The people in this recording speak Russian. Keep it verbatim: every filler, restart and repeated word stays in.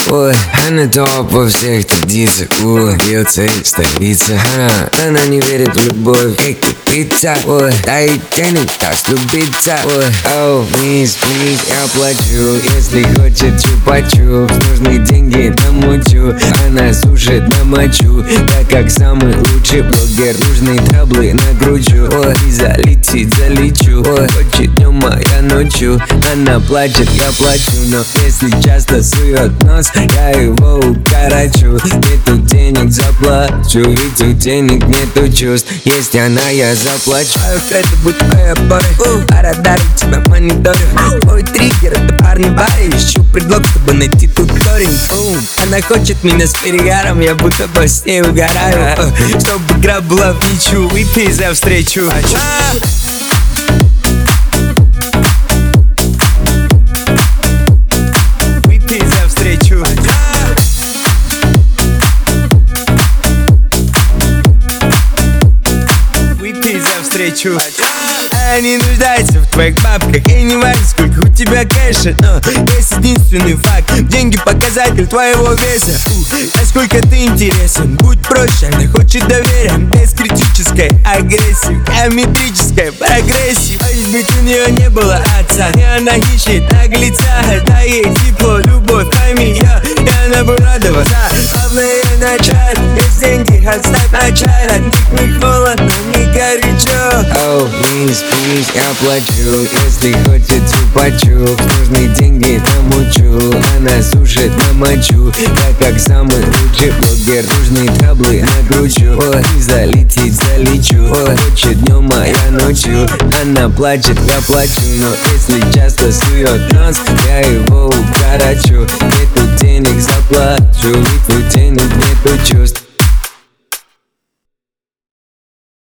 Ой, она топ во всех традициях. Ой, ее цель столица. Она, она не верит в любовь, как купиться. Ой, дай денег, так слюбиться. Ой, оу, мисс, мисс, я плачу. Если хочет чупа-чуп, нужны деньги намучу. Она сушит на мочу, так как самый лучший блогер. Нужные траблы накручу. Ой, и залетит, залечу. Ой, хочет днем, а я ночью. Она плачет, я плачу. Но если часто сует нос, я его укорочу. Нету денег, заплачу. Ведь у денег нету чувств. Есть она, я заплачу. Это будет твоя пора. Пора дарить тебя мониторю. Мой триггер, это парни баре. Ищу предлог, чтобы найти тут корень. Она хочет меня с перегаром, я будто бы с ней угораю. Чтобы игра была в ничью, выпей за встречу. Выпей за встречу. Выпей за встречу. Она не нуждается в твоих бабках. И не важно, сколько у тебя кэша, но есть единственный факт: деньги показатель твоего веса. У, насколько ты интересен, будь проще. Она хочет доверия, без критической агрессии, геометрической прогрессии. Может быть, у нее не было отца, и она ищет наглеца. Дай ей тепло, любовь, пойми ее, и она бы радоваться. Главное начать, есть деньги, отставь начать. От них не холодно, не горячо. Оу, мисс, мисс, я плачу. Если хочет чупа-чуп, нужны деньги намучу. Она сушит на мочу, так как самый лучший блогер. Нужные траблы накручу. Ой, залетит, залечу. Ой, хочет днем, а я ночью. Она плачет, я плачу. Но если часто сует нос, я его укорочу. Нету денег, заплачу. Ведь у денег нету чувств.